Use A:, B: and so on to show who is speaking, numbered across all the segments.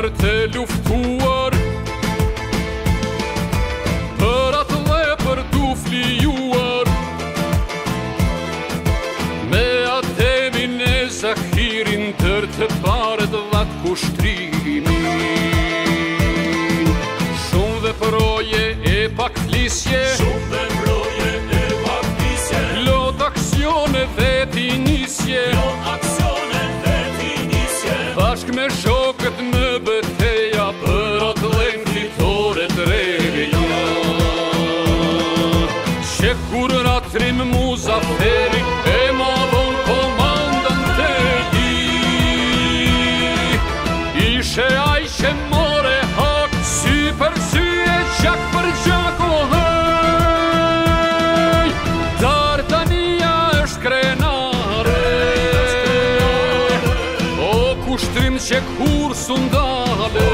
A: për të luftuar, për atë dhe për t'u flijuar, me atemin e Zahirin tër të parët dhat kushtrimin. Shumë dhe proje e pak flisje, lot aksione dhe t'injisje, bashk me shokët në betejë, për atë dhen fitore të reja, që kur ratrim Muzaferi e madhon komandën të i, ishe aj që more hak, sy për sy e gjak për gjak, o hej, Dardania është krenare, o kushtrim që kur sundale,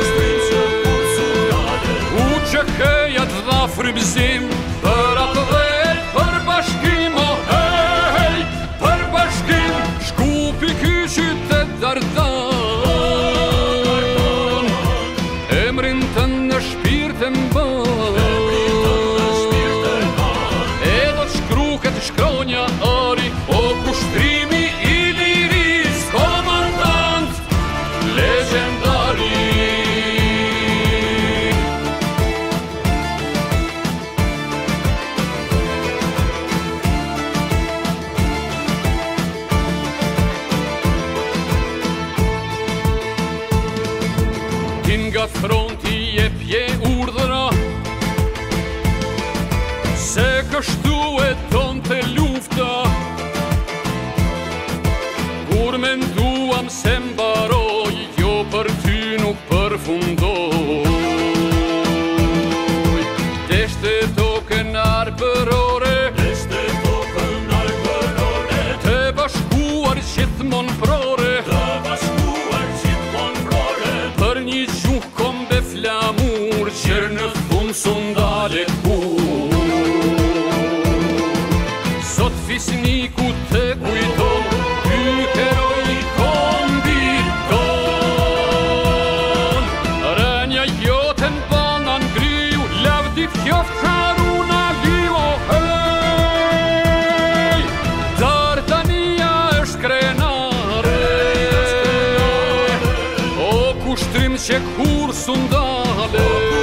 A: u që këjat dha frymëzim, për atë dhe për bashkim, o hej, për bashkim, shkupi ky qytet Dardan, emrin të në shpirt e mban, e do të shkruket shkronja ari, o kushtrimi i liris, komandant legendari. Nga fronti e pje urdhëra, se kështu e ton të lufta, kur menduam se mbaroj, jo për ty nuk përfundoj. Deshte tokën arbërore, të bashkuar gjithmon prore, qërë në fund sundale kur. Sot fisniku të kujton, ky heroj kombit ton, rënja joten banan griju, lavdi fjoft Harun Ali, o hej, Dardania është krenare, o kushtrim që kur sundale,